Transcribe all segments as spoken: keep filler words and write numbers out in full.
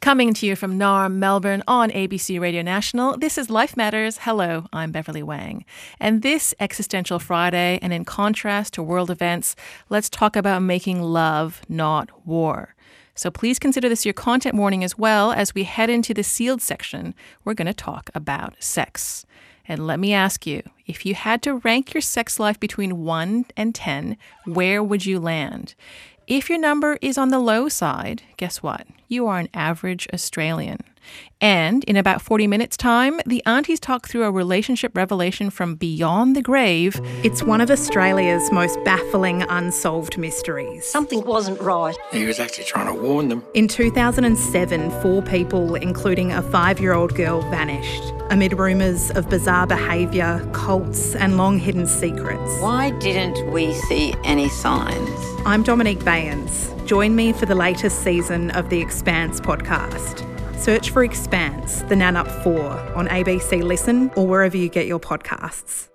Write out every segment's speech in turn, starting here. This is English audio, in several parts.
Coming to you from Naarm, Melbourne on A B C Radio National, this is Life Matters. Hello, I'm Beverly Wang. And this Existential Friday, and in contrast to world events, let's talk about making love, not war. So please consider this your content warning as well. As we head into the sealed section, we're going to talk about sex. And let me ask you, if you had to rank your sex life between one and ten, where would you land? If your number is on the low side, guess what? You are an average Australian. And in about forty minutes' time, the aunties talk through a relationship revelation from beyond the grave. It's one of Australia's most baffling unsolved mysteries. Something wasn't right. He was actually trying to warn them. In two thousand seven, four people, including a five-year-old girl, vanished amid rumours of bizarre behaviour, cults and long-hidden secrets. Why didn't we see any signs? I'm Dominique Bayens. Join me for the latest season of the Expanse podcast. Search for Expanse, the Nan Up four, on A B C Listen or wherever you get your podcasts.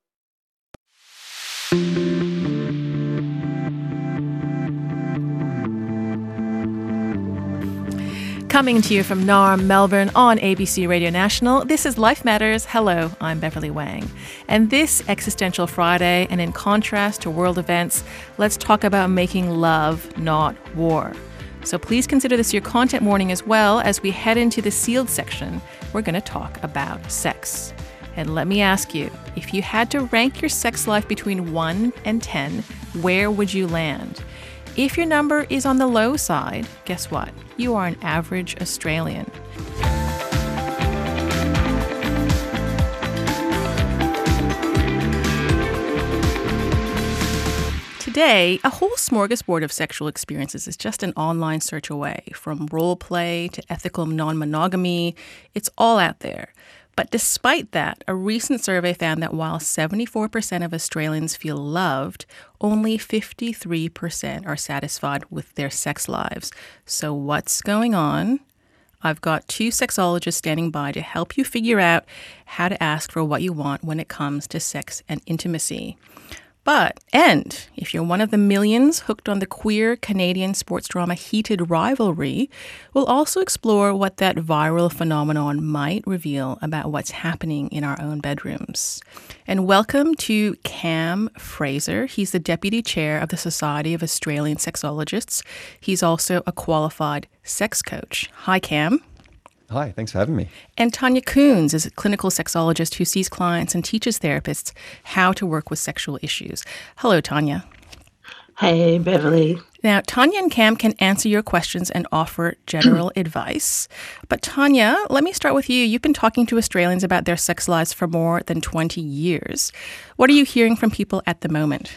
Coming to you from Naarm, Melbourne on A B C Radio National, this is Life Matters. Hello, I'm Beverly Wang. And this Existential Friday, and in contrast to world events, let's talk about making love, not war. So please consider this your content warning as well. As we head into the sealed section, we're going to talk about sex. And let me ask you, if you had to rank your sex life between one and ten, where would you land? If your number is on the low side, guess what? You are an average Australian. Today, a whole smorgasbord of sexual experiences is just an online search away. From role play to ethical non-monogamy, it's all out there. But despite that, a recent survey found that while seventy-four percent of Australians feel loved, only fifty-three percent are satisfied with their sex lives. So what's going on? I've got two sexologists standing by to help you figure out how to ask for what you want when it comes to sex and intimacy. But, and if you're one of the millions hooked on the queer Canadian sports drama Heated Rivalry, we'll also explore what that viral phenomenon might reveal about what's happening in our own bedrooms. And welcome to Cam Fraser. He's the Deputy Chair of the Society of Australian Sexologists. He's also a qualified sex coach. Hi, Cam. Hi, thanks for having me. And Tanya Coons is a clinical sexologist who sees clients and teaches therapists how to work with sexual issues. Hello, Tanya. Hey, Beverly. Now, Tanya and Cam can answer your questions and offer general advice. But Tanya, let me start with you. You've been talking to Australians about their sex lives for more than twenty years. What are you hearing from people at the moment?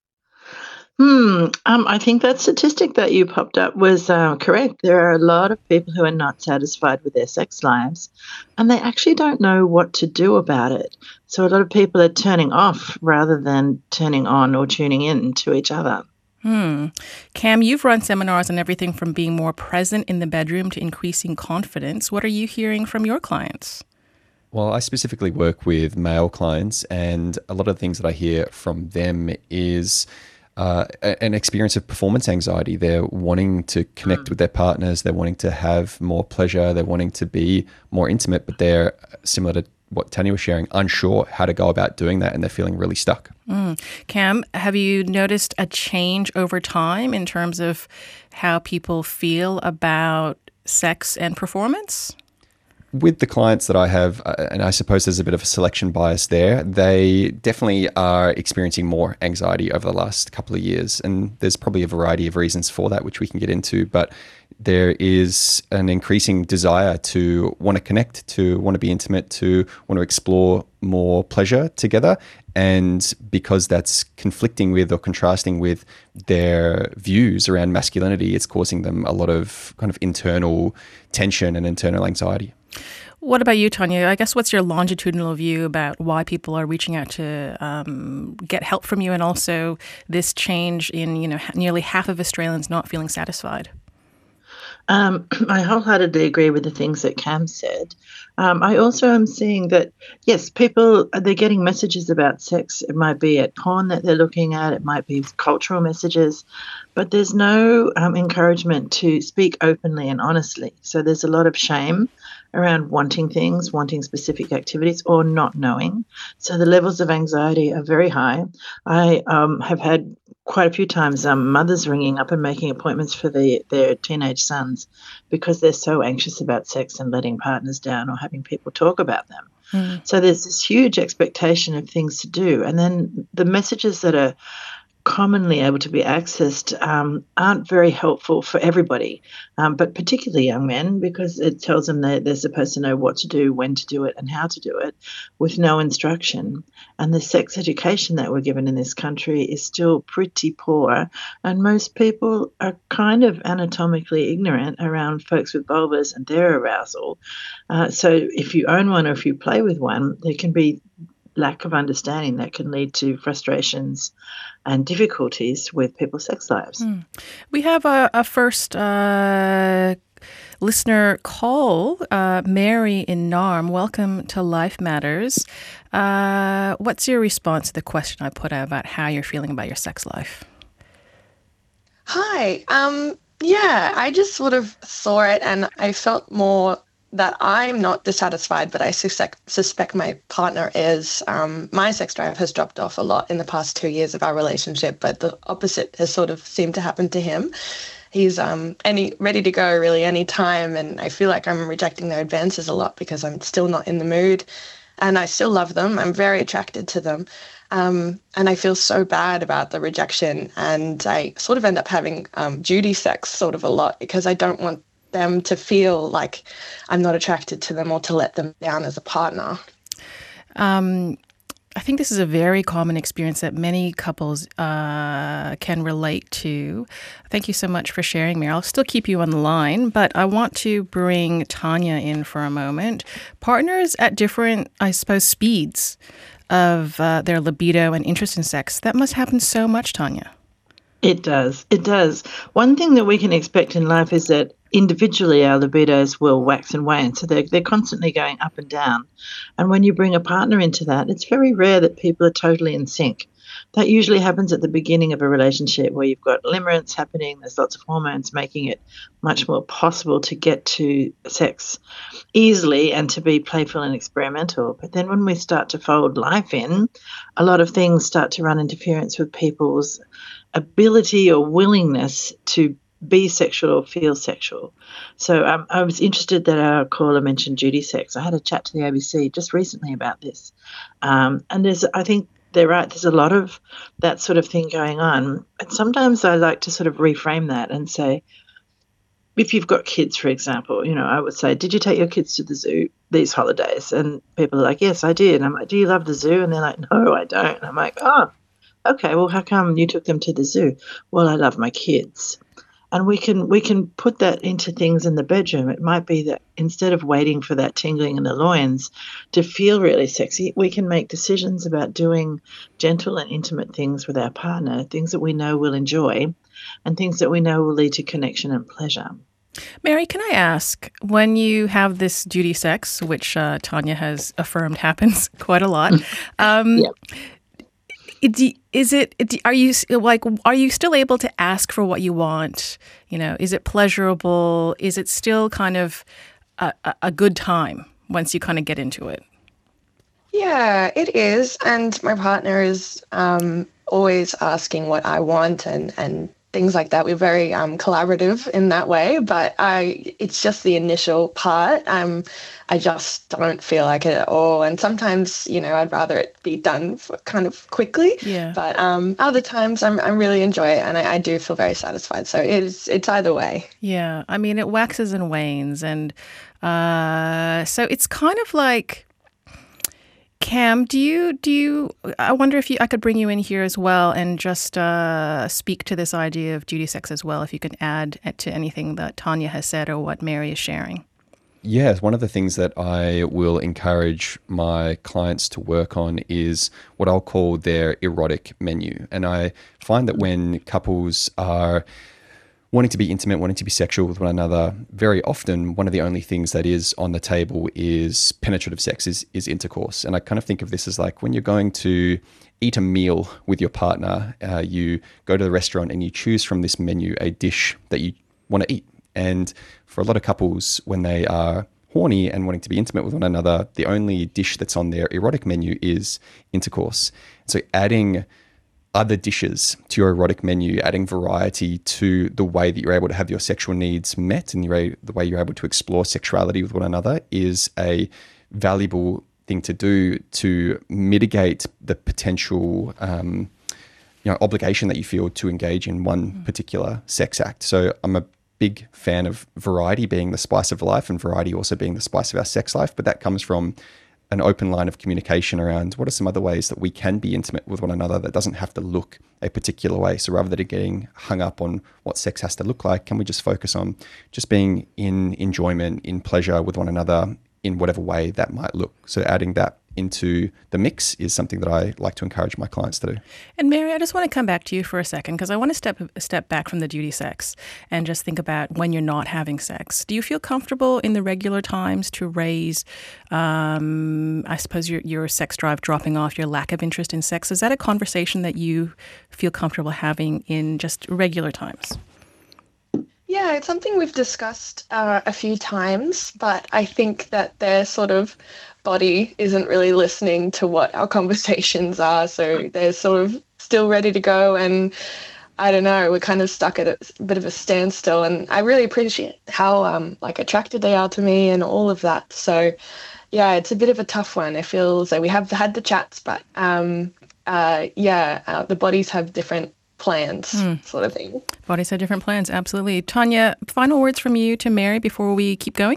Hmm. Um, I think that statistic that you popped up was uh, correct. There are a lot of people who are not satisfied with their sex lives, and they actually don't know what to do about it. So a lot of people are turning off rather than turning on or tuning in to each other. Hmm. Cam, you've run seminars on everything from being more present in the bedroom to increasing confidence. What are you hearing from your clients? Well, I specifically work with male clients, and a lot of the things that I hear from them is Uh, an experience of performance anxiety. They're wanting to connect with their partners. They're wanting to have more pleasure. They're wanting to be more intimate, but they're, similar to what Tanya was sharing, unsure how to go about doing that, and they're feeling really stuck. Mm. Cam, have you noticed a change over time in terms of how people feel about sex and performance? With the clients that I have, uh, and I suppose there's a bit of a selection bias there, they definitely are experiencing more anxiety over the last couple of years. And there's probably a variety of reasons for that, which we can get into. But there is an increasing desire to want to connect, to want to be intimate, to want to explore more pleasure together. And because that's conflicting with or contrasting with their views around masculinity, it's causing them a lot of kind of internal tension and internal anxiety. What about you, Tanya? I guess what's your longitudinal view about why people are reaching out to um, get help from you, and also this change in, you know, nearly half of Australians not feeling satisfied? Um, I wholeheartedly agree with the things that Cam said. Um, I also am seeing that, yes, people, they're getting messages about sex. It might be at porn that they're looking at. It might be cultural messages. but there's no um, encouragement to speak openly and honestly. So there's a lot of shame around wanting things, wanting specific activities, or not knowing. So the levels of anxiety are very high. I um, have had quite a few times um, mothers ringing up and making appointments for the, their teenage sons because they're so anxious about sex and letting partners down or having people talk about them. Mm. So there's this huge expectation of things to do. And then the messages that are commonly able to be accessed um, aren't very helpful for everybody, um, but particularly young men, because it tells them that they're supposed to know what to do, when to do it, and how to do it with no instruction. And the sex education that we're given in this country is still pretty poor, and most people are kind of anatomically ignorant around folks with vulvas and their arousal. Uh, so if you own one or if you play with one, there can be lack of understanding that can lead to frustrations and difficulties with people's sex lives. Mm. We have a, a first uh, listener call, uh, Mary in Narm. Welcome to Life Matters. Uh, what's your response to the question I put out about how you're feeling about your sex life? Hi. Um, yeah, I just sort of saw it and I felt more that I'm not dissatisfied, but I suspect, suspect my partner is. Um, my sex drive has dropped off a lot in the past two years of our relationship, but the opposite has sort of seemed to happen to him. He's um, any ready to go really any time, and I feel like I'm rejecting their advances a lot because I'm still not in the mood, and I still love them. I'm very attracted to them, um, and I feel so bad about the rejection, and I sort of end up having um, duty sex sort of a lot because I don't want them to feel like I'm not attracted to them or to let them down as a partner. Um, I think this is a very common experience that many couples uh, can relate to. Thank you so much for sharing, Mary. I'll still keep you on the line, but I want to bring Tanya in for a moment. Partners at different, I suppose, speeds of uh, their libido and interest in sex, that must happen so much, Tanya. It does. It does. One thing that we can expect in life is that individually our libidos will wax and wane. So they're, they're constantly going up and down. And when you bring a partner into that, it's very rare that people are totally in sync. That usually happens at the beginning of a relationship where you've got limerence happening, there's lots of hormones making it much more possible to get to sex easily and to be playful and experimental. But then when we start to fold life in, a lot of things start to run interference with people's ability or willingness to be sexual or feel sexual. So um, I was interested that our caller mentioned duty sex. I had a chat to the A B C just recently about this. Um, and there's, I think they're right, there's a lot of that sort of thing going on. And sometimes I like to sort of reframe that and say, if you've got kids, for example, you know, I would say, did you take your kids to the zoo these holidays? And people are like, yes, I did. And I'm like, do you love the zoo? And they're like, no, I don't. And I'm like, oh, okay, well, how come you took them to the zoo? Well, I love my kids. And we can we can put that into things in the bedroom. It might be that instead of waiting for that tingling in the loins to feel really sexy, we can make decisions about doing gentle and intimate things with our partner, things that we know we'll enjoy and things that we know will lead to connection and pleasure. Mary, can I ask, when you have this duty sex, which uh, Tanya has affirmed happens quite a lot, um, yep. Is it, are you like, are you still able to ask for what you want? You know, is it pleasurable? Is it still kind of a, a good time once you kind of get into it? Yeah, it is. And my partner is um, always asking what I want and, and things like that. We're very um, collaborative in that way, but I, it's just the initial part. Um, I just don't feel like it at all. And sometimes, you know, I'd rather it be done for kind of quickly. Yeah. But um, other times I'm, I really enjoy it and I, I do feel very satisfied. So it's, it's either way. Yeah. I mean, it waxes and wanes. And uh, so it's kind of like, Cam, do you, do you, I wonder if you, I could bring you in here as well and just uh, speak to this idea of duty sex as well, if you could add to anything that Tanya has said or what Mary is sharing. Yes, one of the things that I will encourage my clients to work on is what I'll call their erotic menu. And I find that when couples are wanting to be intimate, wanting to be sexual with one another, very often one of the only things that is on the table is penetrative sex, is, is intercourse. And I kind of think of this as like when you're going to eat a meal with your partner, uh, you go to the restaurant and you choose from this menu a dish that you want to eat. And for a lot of couples, when they are horny and wanting to be intimate with one another, the only dish that's on their erotic menu is intercourse. So adding other dishes to your erotic menu, adding variety to the way that you're able to have your sexual needs met and the way you're able to explore sexuality with one another is a valuable thing to do to mitigate the potential um, you know, obligation that you feel to engage in one mm. particular sex act. So I'm a big fan of variety being the spice of life and variety also being the spice of our sex life, but that comes from an open line of communication around what are some other ways that we can be intimate with one another that doesn't have to look a particular way. So rather than getting hung up on what sex has to look like, can we just focus on just being in enjoyment, in pleasure with one another in whatever way that might look. So adding that into the mix is something that I like to encourage my clients to do. And Mary, I just want to come back to you for a second because I want to step step back from the duty sex and just think about when you're not having sex. Do you feel comfortable in the regular times to raise, um, I suppose, your, your sex drive dropping off, your lack of interest in sex? Is that a conversation that you feel comfortable having in just regular times? Yeah, it's something we've discussed uh, a few times, but I think that they're sort of body isn't really listening to what our conversations are, so they're sort of still ready to go, and I don't know, we're kind of stuck at a bit of a standstill, and I really appreciate how um like attracted they are to me and all of that. So yeah, it's a bit of a tough one. I feel as though we have had the chats, but um uh yeah uh, the bodies have different plans, mm. sort of thing. Bodies have different plans, absolutely. Tanya, final words from you to Mary before we keep going?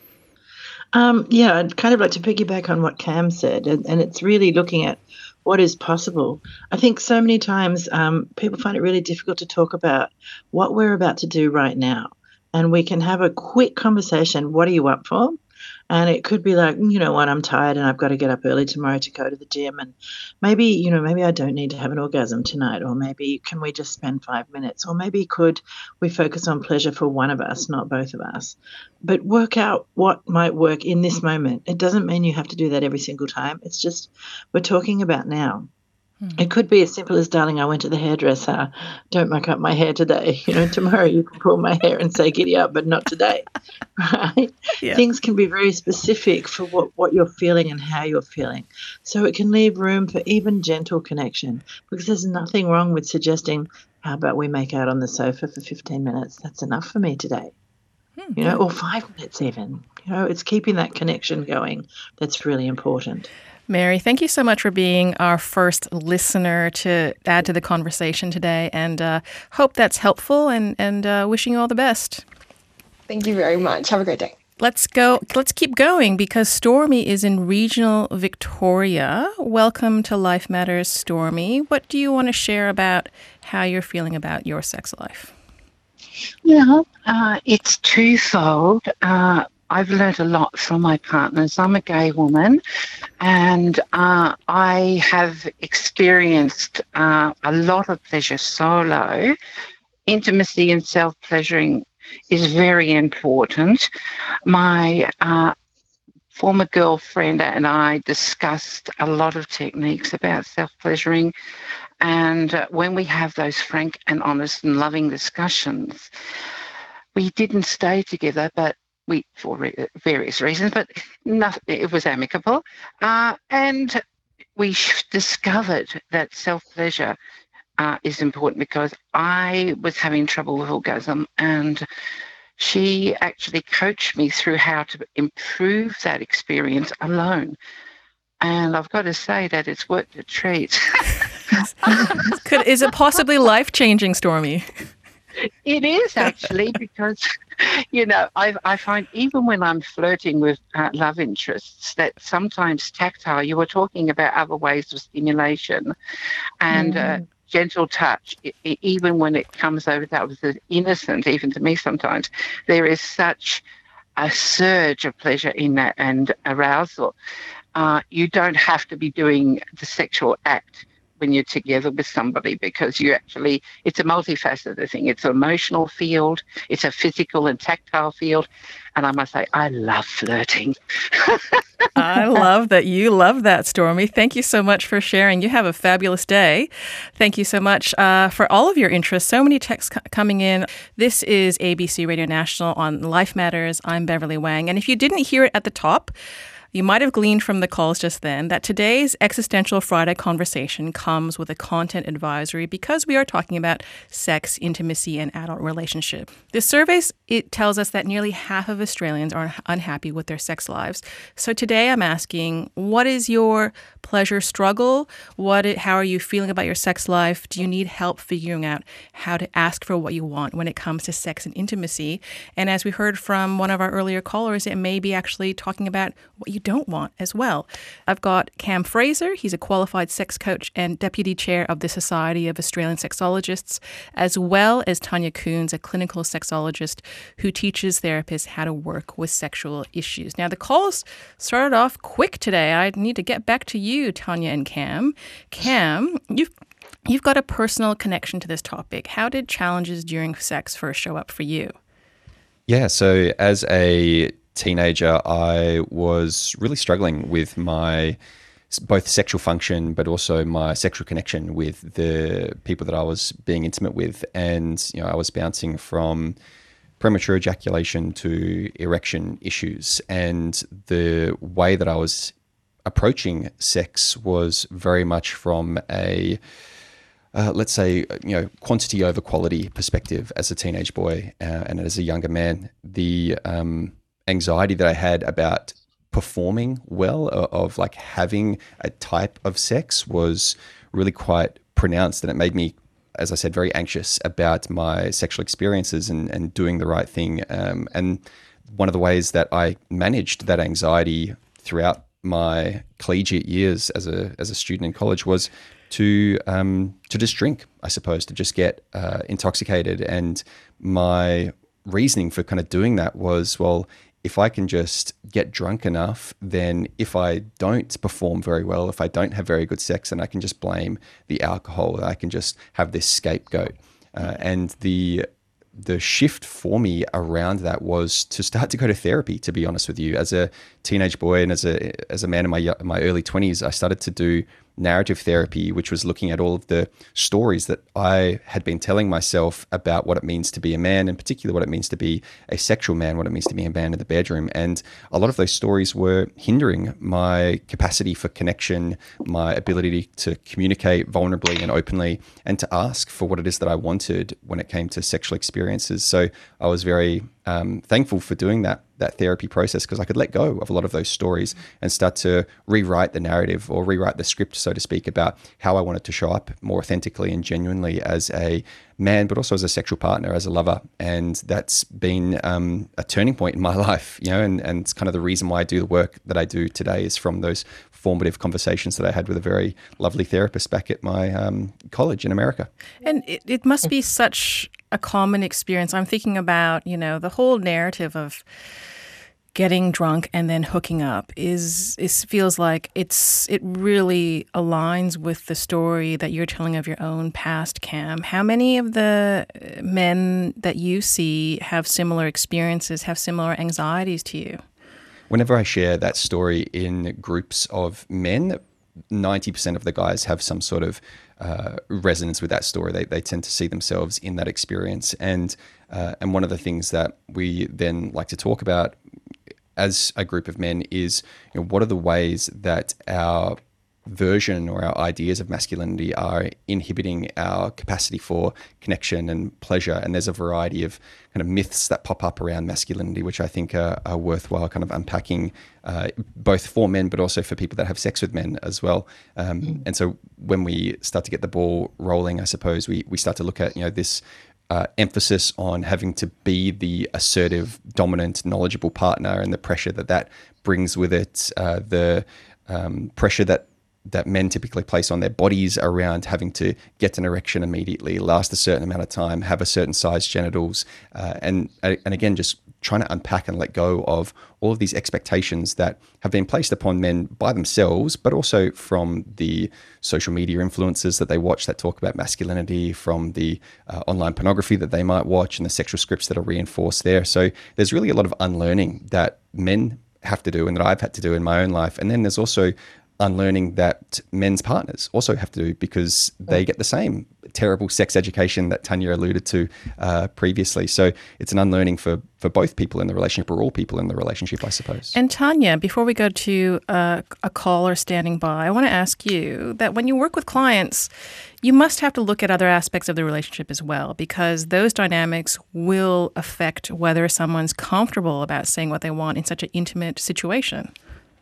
Um, yeah, I'd kind of like to piggyback on what Cam said, and, and it's really looking at what is possible. I think so many times um, people find it really difficult to talk about what we're about to do right now. And we can have a quick conversation, what are you up for? And it could be like, you know what, I'm tired and I've got to get up early tomorrow to go to the gym. And maybe, you know, maybe I don't need to have an orgasm tonight. Or maybe can we just spend five minutes? Or maybe could we focus on pleasure for one of us, not both of us? But work out what might work in this moment. It doesn't mean you have to do that every single time. It's just we're talking about now. It could be as simple as, darling, I went to the hairdresser. Don't muck up my hair today. You know, tomorrow you can pull my hair and say, giddy up, but not today. Right? Yeah. Things can be very specific for what, what you're feeling and how you're feeling. So it can leave room for even gentle connection, because there's nothing wrong with suggesting, how about we make out on the sofa for fifteen minutes? That's enough for me today. Hmm. You know, or five minutes even. You know, it's keeping that connection going that's really important. Mary, thank you so much for being our first listener to add to the conversation today, and uh, hope that's helpful, and, and uh, wishing you all the best. Thank you very much. Have a great day. Let's go. Let's keep going because Stormy is in regional Victoria. Welcome to Life Matters, Stormy. What do you want to share about how you're feeling about your sex life? Yeah, uh, it's twofold. Uh, I've learned a lot from my partners. I'm a gay woman, and uh, I have experienced uh, a lot of pleasure solo. Intimacy and self-pleasuring is very important. My uh, former girlfriend and I discussed a lot of techniques about self-pleasuring, and uh, when we have those frank and honest and loving discussions, we didn't stay together, but we, for re- various reasons, but nothing, it was amicable. Uh, and we discovered that self-pleasure uh, is important, because I was having trouble with orgasm, and she actually coached me through how to improve that experience alone. And I've got to say that it's worked a treat. Could, is it possibly life-changing, Stormy? It is actually, because, you know, I, I find even when I'm flirting with uh, love interests, that sometimes tactile, you were talking about other ways of stimulation, and mm. uh, gentle touch, it, it, even when it comes over that was innocent, even to me sometimes, there is such a surge of pleasure in that and arousal. Uh, you don't have to be doing the sexual act when you're together with somebody, because you actually, it's a multifaceted thing. It's an emotional field, it's a physical and tactile field. And I must say, I love flirting. I love that you love that, Stormy. Thank you so much for sharing. You have a fabulous day. Thank you so much uh, for all of your interest. So many texts c- coming in. This is A B C Radio National on Life Matters. I'm Beverly Wang. And if you didn't hear it at the top, you might have gleaned from the calls just then that today's Existential Friday conversation comes with a content advisory because we are talking about sex, intimacy, and adult relationship. This survey, it tells us that nearly half of Australians are unhappy with their sex lives. So today I'm asking, what is your pleasure struggle? What? How are you feeling about your sex life? Do you need help figuring out how to ask for what you want when it comes to sex and intimacy? And as we heard from one of our earlier callers, it may be actually talking about what you don't want as well. I've got Cam Fraser. He's a qualified sex coach and deputy chair of the Society of Australian Sexologists, as well as Tanya Coons, a clinical sexologist who teaches therapists how to work with sexual issues. Now, the calls started off quick today. I need to get back to you, Tanya and Cam. Cam, you've you've got a personal connection to this topic. How did challenges during sex first show up for you? Yeah, so as a teenager, I was really struggling with my both sexual function, but also my sexual connection with the people that I was being intimate with. And, you know, I was bouncing from premature ejaculation to erection issues. And the way that I was approaching sex was very much from a, uh, let's say, you know, quantity over quality perspective as a teenage boy uh, and as a younger man. The um, anxiety that I had about performing well, of, of like having a type of sex, was really quite pronounced, and it made me, as I said, very anxious about my sexual experiences and, and doing the right thing. Um, and one of the ways that I managed that anxiety throughout my collegiate years as a as a student in college was to um, to just drink, I suppose, to just get uh, intoxicated. And my reasoning for kind of doing that was, well, if I can just get drunk enough, then if I don't perform very well, if I don't have very good sex, then I can just blame the alcohol. I can just have this scapegoat. Uh, and the the shift for me around that was to start to go to therapy, to be honest with you. As a teenage boy and as a as a man in my my early twenties, I started to do narrative therapy, which was looking at all of the stories that I had been telling myself about what it means to be a man, in particular what it means to be a sexual man, what it means to be a man in the bedroom. And a lot of those stories were hindering my capacity for connection, my ability to communicate vulnerably and openly, and to ask for what it is that I wanted when it came to sexual experiences. So I was very um, thankful for doing that that therapy process, because I could let go of a lot of those stories and start to rewrite the narrative or rewrite the script, so to speak, about how I wanted to show up more authentically and genuinely as a man, but also as a sexual partner, as a lover. And that's been um, a turning point in my life, you know, and, and it's kind of the reason why I do the work that I do today is from those formative conversations that I had with a very lovely therapist back at my um, college in America. And it, it must be such a common experience. I'm thinking about, you know, the whole narrative of getting drunk and then hooking up is is feels like it's it really aligns with the story that you're telling of your own past, Cam. How many of the men that you see have similar experiences, have similar anxieties to you? Whenever I share that story in groups of men, ninety percent of the guys have some sort of uh, resonance with that story. They they tend to see themselves in that experience. And uh, and one of the things that we then like to talk about as a group of men is, you know, what are the ways that our version or our ideas of masculinity are inhibiting our capacity for connection and pleasure. And there's a variety of kind of myths that pop up around masculinity, which I think are, are worthwhile kind of unpacking, uh, both for men, but also for people that have sex with men as well. Um, mm. And so when we start to get the ball rolling, I suppose we, we start to look at, you know, this Uh, emphasis on having to be the assertive, dominant, knowledgeable partner, and the pressure that that brings with it, uh, the um, pressure that that men typically place on their bodies around having to get an erection immediately, last a certain amount of time, have a certain size genitals, uh, and and again, just trying to unpack and let go of all of these expectations that have been placed upon men by themselves, but also from the social media influencers that they watch that talk about masculinity, from the uh, online pornography that they might watch, and the sexual scripts that are reinforced there. So there's really a lot of unlearning that men have to do and that I've had to do in my own life. And then there's also unlearning that men's partners also have to do, because they get the same terrible sex education that Tanya alluded to uh, previously. So it's an unlearning for, for both people in the relationship, or all people in the relationship, I suppose. And Tanya, before we go to uh, a caller standing by, I want to ask you that when you work with clients, you must have to look at other aspects of the relationship as well, because those dynamics will affect whether someone's comfortable about saying what they want in such an intimate situation.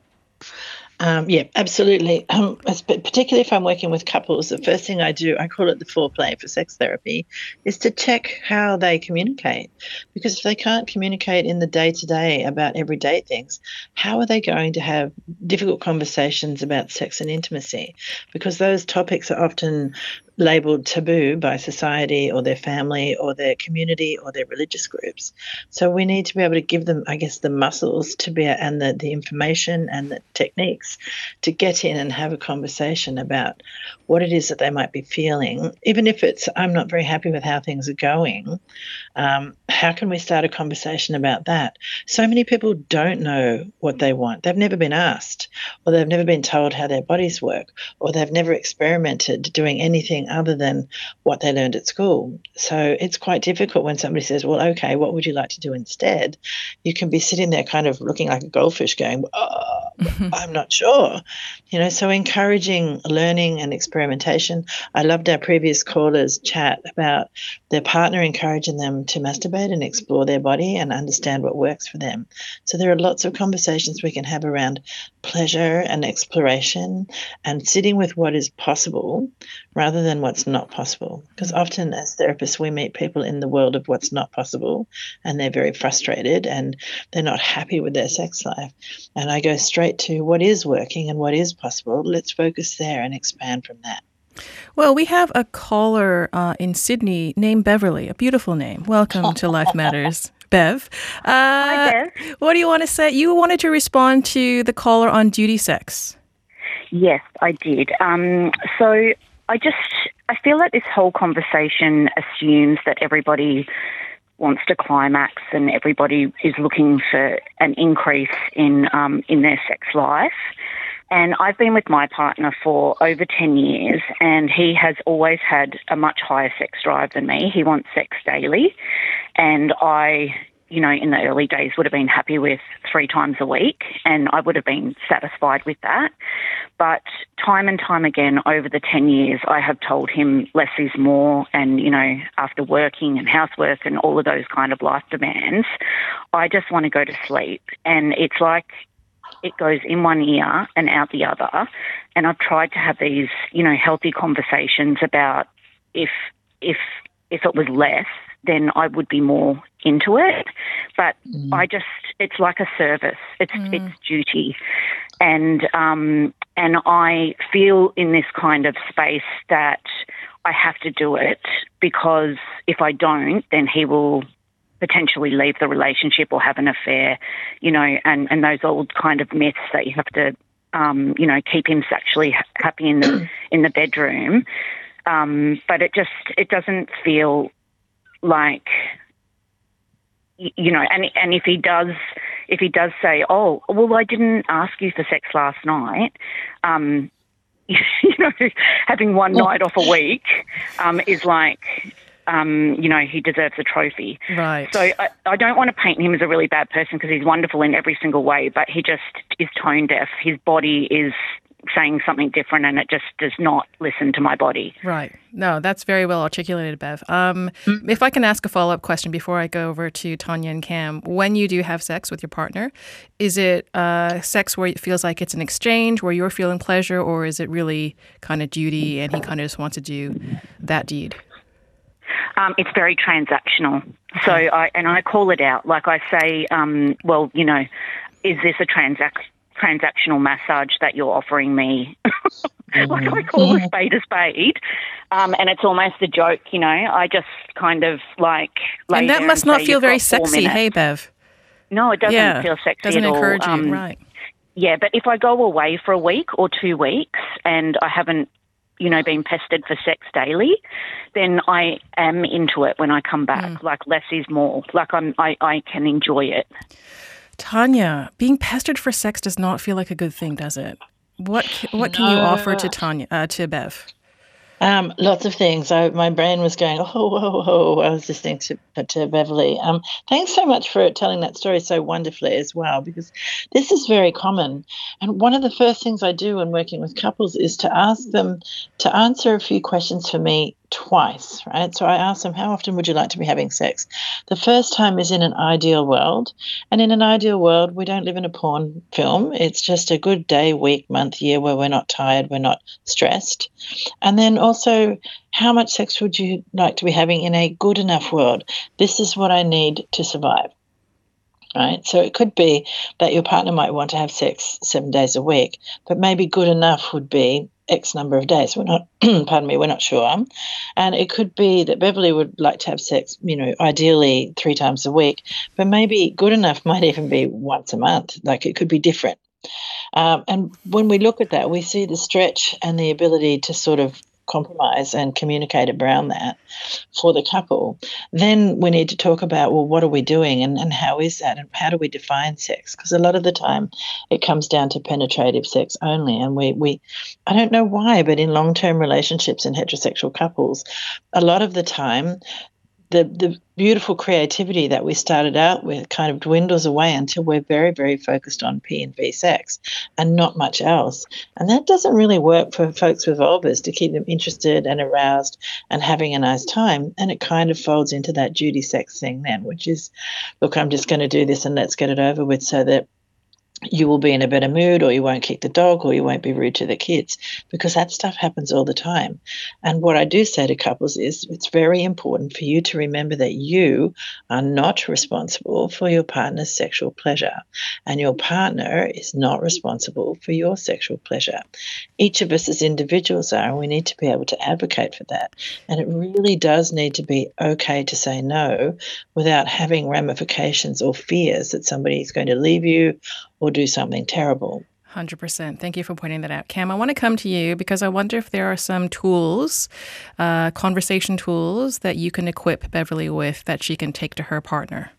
Um, yeah, absolutely. Um, particularly if I'm working with couples, the first thing I do, I call it the foreplay for sex therapy, is to check how they communicate. Because if they can't communicate in the day-to-day about everyday things, how are they going to have difficult conversations about sex and intimacy? Because those topics are often labelled taboo by society or their family or their community or their religious groups. So we need to be able to give them, I guess, the muscles to be and the, the information and the techniques to get in and have a conversation about what it is that they might be feeling. Even if it's, I'm not very happy with how things are going, um, how can we start a conversation about that? So many people don't know what they want. They've never been asked, or they've never been told how their bodies work, or they've never experimented doing anything other than what they learned at school. So it's quite difficult when somebody says, well, okay, what would you like to do instead? You can be sitting there kind of looking like a goldfish going, oh, I'm not sure. You know, so encouraging learning and experimentation. I loved our previous caller's chat about their partner encouraging them to masturbate and explore their body and understand what works for them. So there are lots of conversations we can have around pleasure and exploration and sitting with what is possible rather than what's not possible. Because often as therapists, we meet people in the world of what's not possible, and they're very frustrated and they're not happy with their sex life. And I go straight to what is working and what is possible. Let's focus there and expand from that. Well, we have a caller uh, in Sydney named Beverly, a beautiful name. Welcome to Life Matters, Bev. Uh, Hi, Bev. What do you want to say? You wanted to respond to the caller on duty sex. Yes, I did. Um, so I just, I feel like this whole conversation assumes that everybody wants to climax and everybody is looking for an increase in um, in their sex life. And I've been with my partner for over ten years, and he has always had a much higher sex drive than me. He wants sex daily, and I, you know, in the early days would have been happy with three times a week, and I would have been satisfied with that. But time and time again over the ten years, I have told him less is more, and, you know, after working and housework and all of those kind of life demands, I just want to go to sleep. And it's like it goes in one ear and out the other. And I've tried to have these, you know, healthy conversations about if if if it was less, then I would be more into it. But mm. I just, it's like a service. It's mm. it's duty. And um and I feel in this kind of space that I have to do it, because if I don't, then he will potentially leave the relationship or have an affair, you know, and, and those old kind of myths that you have to, um, you know, keep him sexually happy in the in the bedroom. Um, but it just, it doesn't feel like, you know, and and if he does, if he does say, oh, well, I didn't ask you for sex last night, um, you know, having one night off a week um, is like, Um, you know, he deserves a trophy. Right. So I, I don't want to paint him as a really bad person, because he's wonderful in every single way, but he just is tone deaf. His body is saying something different, and it just does not listen to my body. Right. No, that's very well articulated, Bev. Um, mm. If I can ask a follow-up question before I go over to Tanya and Cam, when you do have sex with your partner, is it uh, sex where it feels like it's an exchange, where you're feeling pleasure, or is it really kind of duty and he kind of just wants to do that deed? Um, it's very transactional. So I and I call it out. Like I say, um, well, you know, is this a transac- transactional massage that you're offering me? Like I call a spade a spade. Um, and it's almost a joke, you know. I just kind of like lay And that there must and not say, feel "You've very got four sexy, minutes." hey, Bev? No, it doesn't yeah, feel sexy doesn't at all. encourage you, Um, right. Yeah, but if I go away for a week or two weeks and I haven't, you know, been pestered for sex daily, then I am into it when I come back. Mm. Like less is more. Like I'm, I, I can enjoy it. Tanya, being pestered for sex does not feel like a good thing, does it? What what can no. you offer to Tanya, uh, to Bev? Um, lots of things. I, my brain was going, oh, whoa, whoa. I was listening to, to Beverly. Um, thanks so much for telling that story so wonderfully as well, because this is very common. And one of the first things I do when working with couples is to ask them to answer a few questions for me twice, right? So I ask them, how often would you like to be having sex? The first time is in an ideal world. And in an ideal world, we don't live in a porn film. It's just a good day, week, month, year where we're not tired, we're not stressed. And then also, how much sex would you like to be having in a good enough world? This is what I need to survive. Right. So it could be that your partner might want to have sex seven days a week, but maybe good enough would be X number of days. We're not, pardon me, we're not sure. And it could be that Beverly would like to have sex, you know, ideally three times a week, but maybe good enough might even be once a month. Like it could be different. Um, and when we look at that, we see the stretch and the ability to sort of compromise and communicate around that for the couple. Then we need to talk about, well, what are we doing and, and how is that and how do we define sex? Because a lot of the time it comes down to penetrative sex only. And we, we I don't know why, but in long-term relationships and heterosexual couples, a lot of the time the the beautiful creativity that we started out with kind of dwindles away until we're very, very focused on P and V sex and not much else. And that doesn't really work for folks with vulvas to keep them interested and aroused and having a nice time. And it kind of folds into that duty sex thing then, which is, look, I'm just going to do this and let's get it over with so that you will be in a better mood, or you won't kick the dog, or you won't be rude to the kids, because that stuff happens all the time. And what I do say to couples is it's very important for you to remember that you are not responsible for your partner's sexual pleasure, and your partner is not responsible for your sexual pleasure. Each of us as individuals are, and we need to be able to advocate for that. And it really does need to be okay to say no without having ramifications or fears that somebody is going to leave you or do something terrible. one hundred percent. Thank you for pointing that out. Cam, I want to come to you because I wonder if there are some tools, uh, conversation tools that you can equip Beverly with that she can take to her partner.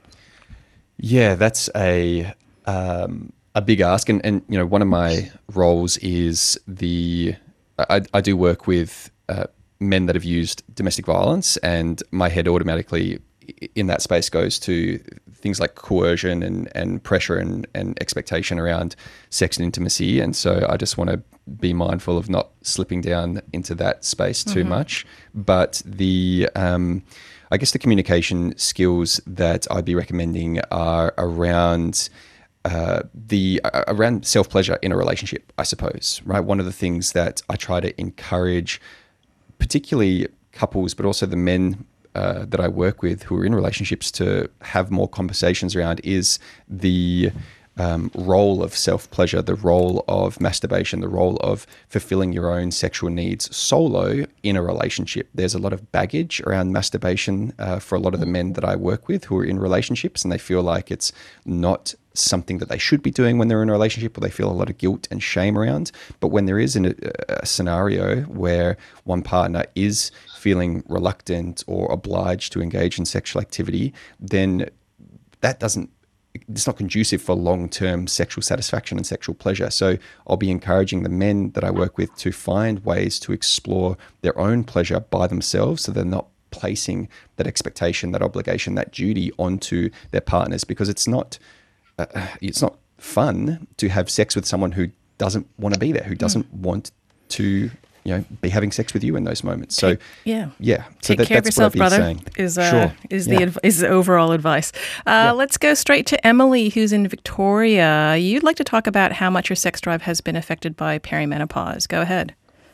Yeah, that's a um, a big ask. And, and, you know, one of my roles is the, I, I do work with uh, men that have used domestic violence, and my head automatically in that space goes to things like coercion and, and pressure and, and expectation around sex and intimacy. And so I just want to be mindful of not slipping down into that space too mm-hmm. much. But the, um, I guess the communication skills that I'd be recommending are around uh, the uh, around self-pleasure in a relationship, I suppose, right? One of the things that I try to encourage, particularly couples, but also the men Uh, that I work with who are in relationships to have more conversations around is the um, role of self-pleasure, the role of masturbation, the role of fulfilling your own sexual needs solo in a relationship. There's a lot of baggage around masturbation uh, for a lot of the men that I work with who are in relationships, and they feel like it's not something that they should be doing when they're in a relationship, or they feel a lot of guilt and shame around. But when there is an, a, a scenario where one partner is feeling reluctant or obliged to engage in sexual activity, then that doesn't, it's not conducive for long-term sexual satisfaction and sexual pleasure. So I'll be encouraging the men that I work with to find ways to explore their own pleasure by themselves, so they're not placing that expectation, that obligation, that duty onto their partners, because it's not uh, it's not fun to have sex with someone who doesn't want to be there, who doesn't mm. want to, you know, be having sex with you in those moments. So Take, yeah, yeah. So Take that, care of yourself, brother. Saying. Is uh, sure. is yeah. the adv- is the overall advice. Uh, yeah. Let's go straight to Emily, who's in Victoria. You'd like to talk about how much your sex drive has been affected by perimenopause. Go ahead.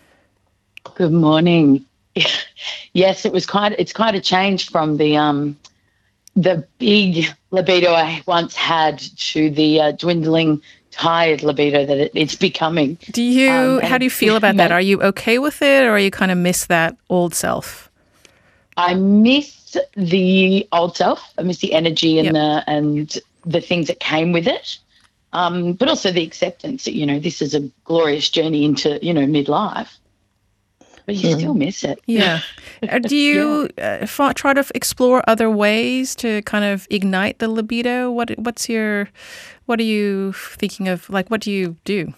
Good morning. Yes, it was quite. It's quite a change from the um, the big libido I once had to the uh, dwindling, tired libido that it, it's becoming. Do you? Um, how do you feel about that? Are you okay with it, or you kind of miss that old self? I miss the old self. I miss the energy and yep. the and the things that came with it, um, but also the acceptance that, you know, this is a glorious journey into, you know, midlife. But you mm. still miss it. Yeah. Do you yeah. uh, f- try to f- explore other ways to kind of ignite the libido? What What's your, what are you thinking of? Like, what do you do?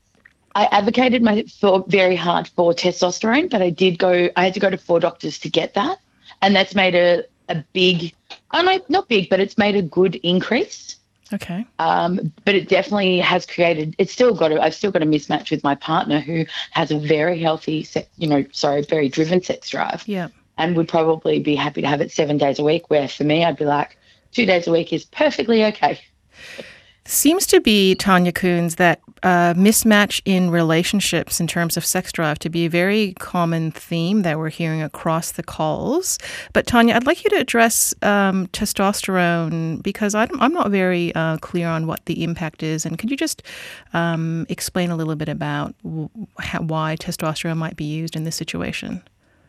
I advocated my for very hard for testosterone, but I did go, I had to go to four doctors to get that. And that's made a, a big, I don't know, not big, but it's made a good increase. Okay. Um, but it definitely has created, it's still got a, I've still got a mismatch with my partner who has a very healthy, sex, you know, sorry, very driven sex drive. Yeah. And would probably be happy to have it seven days a week, where for me, I'd be like, two days a week is perfectly okay. Seems to be, Tanya Koens, that uh, mismatch in relationships in terms of sex drive to be a very common theme that we're hearing across the calls. But Tanya, I'd like you to address um, testosterone, because I'm, I'm not very uh, clear on what the impact is. And could you just um, explain a little bit about w- how, why testosterone might be used in this situation?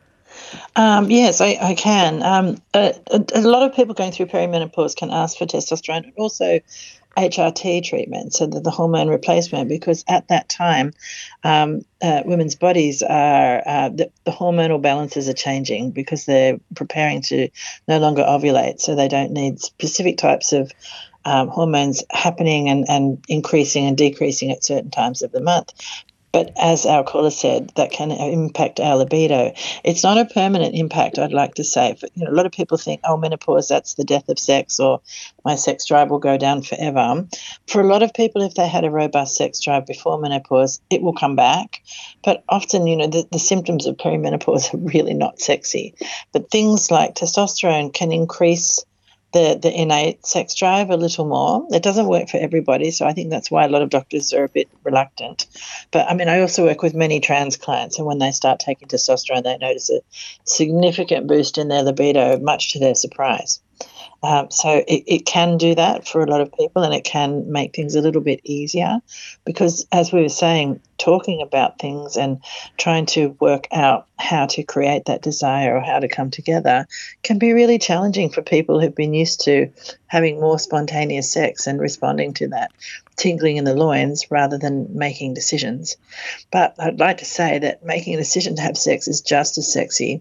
Um, yes, I, I can. Um, a, a, a lot of people going through perimenopause can ask for testosterone and also H R T treatment, so the, the hormone replacement, because at that time, um, uh, women's bodies are, uh, the, the hormonal balances are changing because they're preparing to no longer ovulate, so they don't need specific types of um, hormones happening and, and increasing and decreasing at certain times of the month. But as our caller said, that can impact our libido. It's not a permanent impact, I'd like to say. But, you know, a lot of people think, oh, menopause, that's the death of sex, or my sex drive will go down forever. For a lot of people, if they had a robust sex drive before menopause, it will come back. But often, you know, the, the symptoms of perimenopause are really not sexy. But things like testosterone can increase the, the innate sex drive a little more. It doesn't work for everybody, so I think that's why a lot of doctors are a bit reluctant. But, I mean, I also work with many trans clients, and when they start taking testosterone, they notice a significant boost in their libido, much to their surprise. Um, so it, it can do that for a lot of people, and it can make things a little bit easier because, as we were saying, talking about things and trying to work out how to create that desire or how to come together can be really challenging for people who've been used to having more spontaneous sex and responding to that tingling in the loins rather than making decisions. But I'd like to say that making a decision to have sex is just as sexy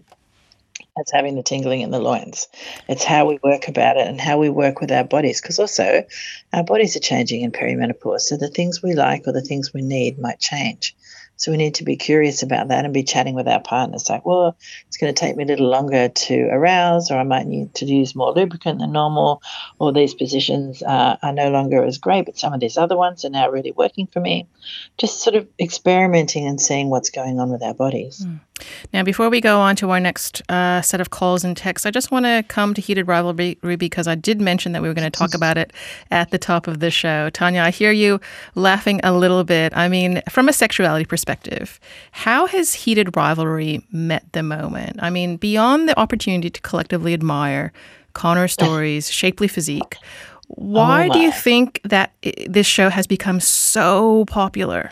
as having the tingling in the loins. It's how we work about it and how we work with our bodies, because also our bodies are changing in perimenopause, so the things we like or the things we need might change. So we need to be curious about that and be chatting with our partners like, well, it's going to take me a little longer to arouse, or I might need to use more lubricant than normal, or these positions uh, are no longer as great, but some of these other ones are now really working for me. Just sort of experimenting and seeing what's going on with our bodies. Mm. Now, before we go on to our next uh, set of calls and texts, I just want to come to Heated Rivalry because I did mention that we were going to talk about it at the top of the show. Tanya, I hear you laughing a little bit. I mean, from a sexuality perspective, how has Heated Rivalry met the moment? I mean, beyond the opportunity to collectively admire Connor's stories, shapely physique, why oh do you think that this show has become so popular?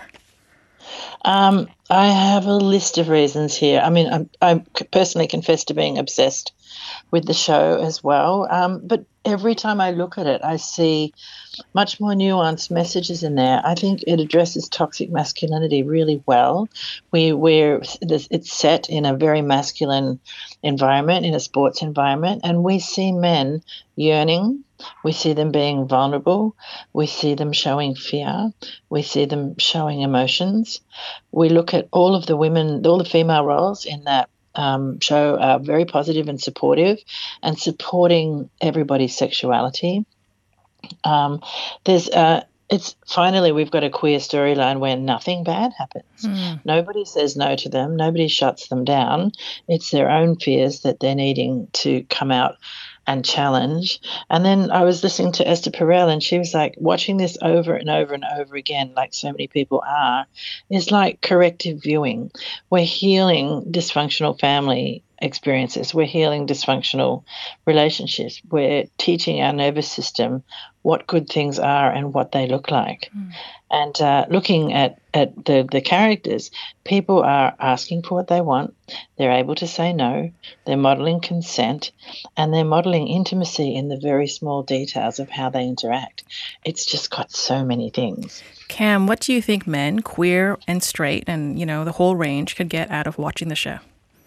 Um, I have a list of reasons here. I mean, I'm, I personally confess to being obsessed with the show as well. Um, but every time I look at it, I see much more nuanced messages in there. I think it addresses toxic masculinity really well. We, we're, it's set in a very masculine environment, in a sports environment, and we see men yearning. We see them being vulnerable. We see them showing fear. We see them showing emotions. We look at all of the women, all the female roles in that um, show are very positive and supportive and supporting everybody's sexuality. Um, there's uh, it's finally we've got a queer storyline where nothing bad happens. Mm. Nobody says no to them. Nobody shuts them down. It's their own fears that they're needing to come out and challenge. And then I was listening to Esther Perel, and she was like, watching this over and over and over again, like so many people are, is like corrective viewing. We're healing dysfunctional family experiences. We're healing dysfunctional relationships. We're teaching our nervous system what good things are and what they look like. Mm. And uh, looking at, at the, the characters, people are asking for what they want. They're able to say no. They're modelling consent, and they're modelling intimacy in the very small details of how they interact. It's just got so many things. Cam, what do you think men, queer and straight, and, you know, the whole range could get out of watching the show?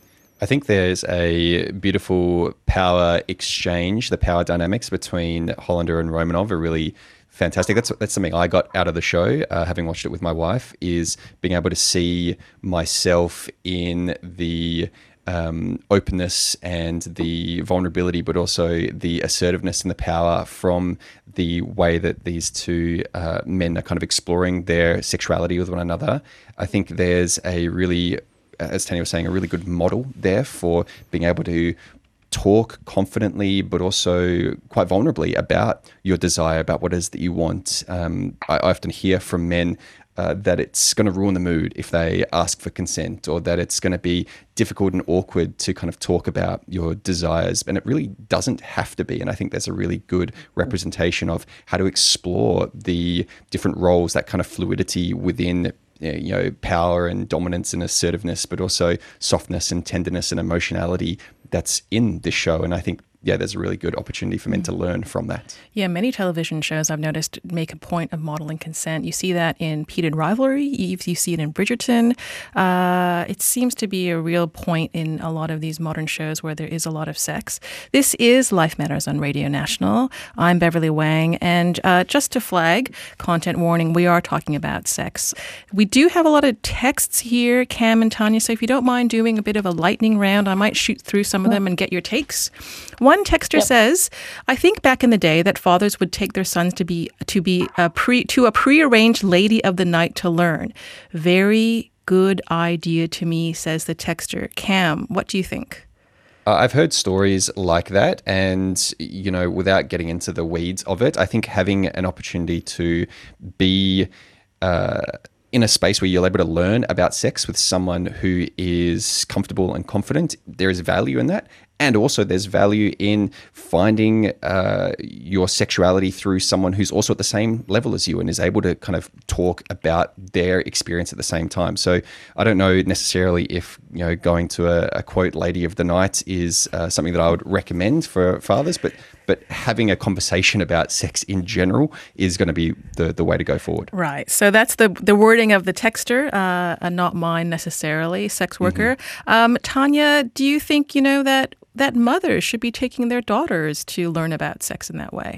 I think there's a beautiful power exchange. The power dynamics between Hollander and Romanov are really fantastic. That's that's something I got out of the show, uh, having watched it with my wife, is being able to see myself in the um, openness and the vulnerability, but also the assertiveness and the power from the way that these two uh, men are kind of exploring their sexuality with one another. I think there's a really, as Tanya was saying, a really good model there for being able to talk confidently, but also quite vulnerably about your desire, about what it is that you want. Um, I often hear from men uh, that it's going to ruin the mood if they ask for consent, or that it's going to be difficult and awkward to kind of talk about your desires. And it really doesn't have to be. And I think there's a really good representation of how to explore the different roles, that kind of fluidity within, you know, power and dominance and assertiveness, but also softness and tenderness and emotionality that's in this show. And I think, yeah, there's a really good opportunity for men to learn from that. Yeah, many television shows I've noticed make a point of modeling consent. You see that in Heated Rivalry. You, you see it in Bridgerton. Uh, it seems to be a real point in a lot of these modern shows where there is a lot of sex. This is Life Matters on Radio National. I'm Beverly Wang. And uh, just to flag, content warning, we are talking about sex. We do have a lot of texts here, Cam and Tanya, so if you don't mind doing a bit of a lightning round, I might shoot through some of them and get your takes. One texter yep. says, I think back in the day that fathers would take their sons to be to be a pre to a prearranged lady of the night to learn. Very good idea to me, says the texter. Cam, what do you think? Uh, I've heard stories like that, and, you know, without getting into the weeds of it, I think having an opportunity to be uh, in a space where you're able to learn about sex with someone who is comfortable and confident, there is value in that. And also there's value in finding uh, your sexuality through someone who's also at the same level as you and is able to kind of talk about their experience at the same time. So I don't know necessarily if, you know, going to a, a quote lady of the night is uh, something that I would recommend for fathers, but but having a conversation about sex in general is going to be the, the way to go forward. Right. So that's the the wording of the texter, uh, and not mine necessarily, sex worker. Mm-hmm. Um, Tanya, do you think, you know, that that mothers should be taking their daughters to learn about sex in that way?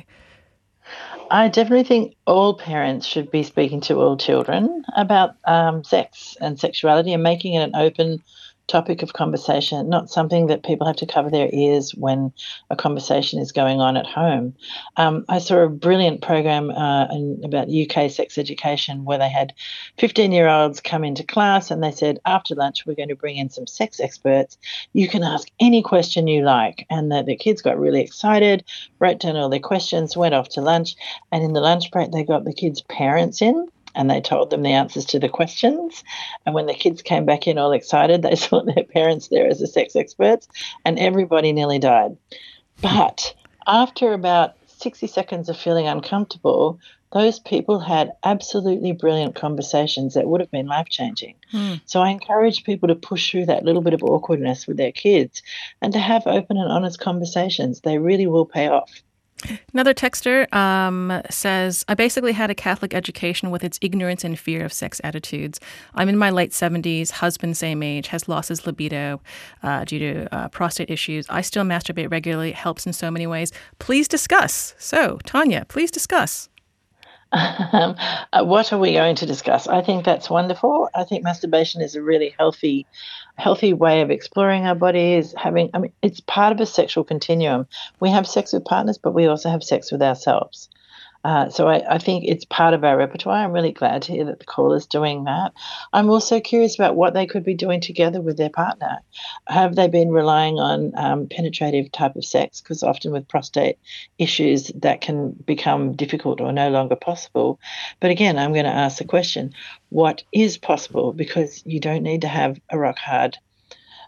I definitely think all parents should be speaking to all children about um, sex and sexuality and making it an open topic of conversation, not something that people have to cover their ears when a conversation is going on at home. Um, I saw a brilliant program uh, in, about U K sex education where they had fifteen-year-olds come into class and they said, after lunch, we're going to bring in some sex experts. You can ask any question you like. And the, the kids got really excited, wrote down all their questions, went off to lunch. And in the lunch break, they got the kids' parents in, and they told them the answers to the questions. And when the kids came back in all excited, they saw their parents there as the sex experts, and everybody nearly died. But after about sixty seconds of feeling uncomfortable, those people had absolutely brilliant conversations that would have been life-changing. Mm. So I encourage people to push through that little bit of awkwardness with their kids and to have open and honest conversations. They really will pay off. Another texter um, says, I basically had a Catholic education with its ignorance and fear of sex attitudes. I'm in my late seventies, husband same age, has lost his libido uh, due to uh, prostate issues. I still masturbate regularly. It helps in so many ways. Please discuss. So, Tanya, please discuss. Um, uh, what are we going to discuss? I think that's wonderful. I think masturbation is a really healthy healthy way of exploring our bodies. Having, I mean, it's part of a sexual continuum. We have sex with partners, but we also have sex with ourselves. Uh, so I, I think it's part of our repertoire. I'm really glad to hear that the caller's doing that. I'm also curious about what they could be doing together with their partner. Have they been relying on um, penetrative type of sex? Because often with prostate issues, that can become difficult or no longer possible. But again, I'm going to ask the question, what is possible? Because you don't need to have a rock hard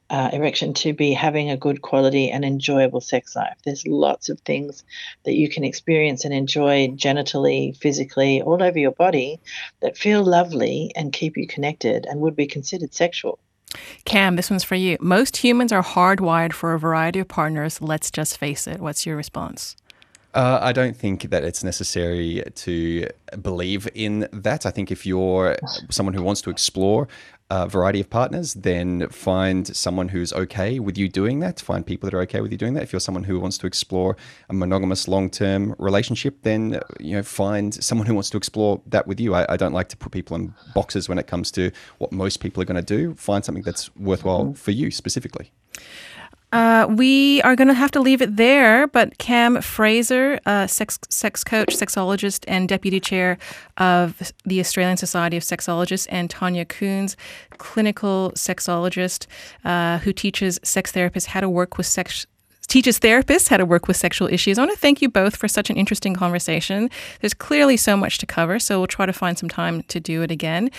uh, erection to be having a good quality and enjoyable sex life. There's lots of things that you can experience and enjoy genitally, physically, all over your body that feel lovely and keep you connected and would be considered sexual. Cam, this one's for you. Most humans are hardwired for a variety of partners. Let's just face it. What's your response? Uh, I don't think that it's necessary to believe in that. I think if you're someone who wants to explore a variety of partners, then find someone who's okay with you doing that. Find people that are okay with you doing that. If you're someone who wants to explore a monogamous long-term relationship, then you know find someone who wants to explore that with you. I, I don't like to put people in boxes when it comes to what most people are going to do. Find something that's worthwhile for you specifically. Uh, we are going to have to leave it there, but Cam Fraser, uh, sex sex coach, sexologist, and deputy chair of the Australian Society of Sexologists, and Tanya Coons, clinical sexologist uh, who teaches sex therapists how to work with sex. teaches therapists how to work with sexual issues. I want to thank you both for such an interesting conversation. There's clearly so much to cover, so we'll try to find some time to do it again.